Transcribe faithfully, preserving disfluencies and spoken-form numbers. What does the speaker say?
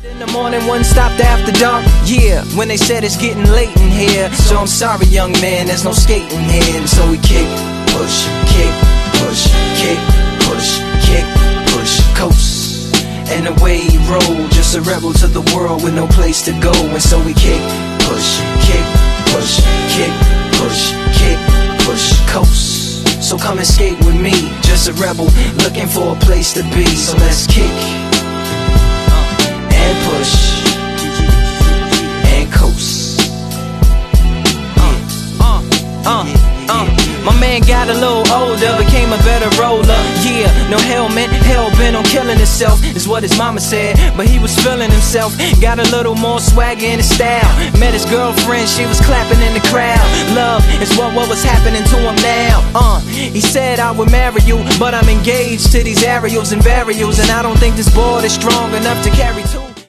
In the morning, one stopped after dark. Yeah, when they said it's getting late in here. So I'm sorry, young man, there's no skating here. And so we kick, push, kick, push, kick, push, kick, push, coast. And away he rolled, just a rebel to the world with no place to go. And so we kick, push, kick, push, kick, push, kick, push, coast. So come and skate with me, just a rebel looking for a place to be. So let's kick and push and coast. Uh, uh, uh, uh. My man got a little older, became a better roller. Yeah, no helmet, hell-bent on killing himself is what his mama said, but he was feeling himself. Got a little more swagger in his style. Met his girlfriend, she was clapping in the crowd. Love is what, what was happening to him now. Uh, he said I would marry you, but I'm engaged to these aerials and varials, and I don't think this board is strong enough to carry two.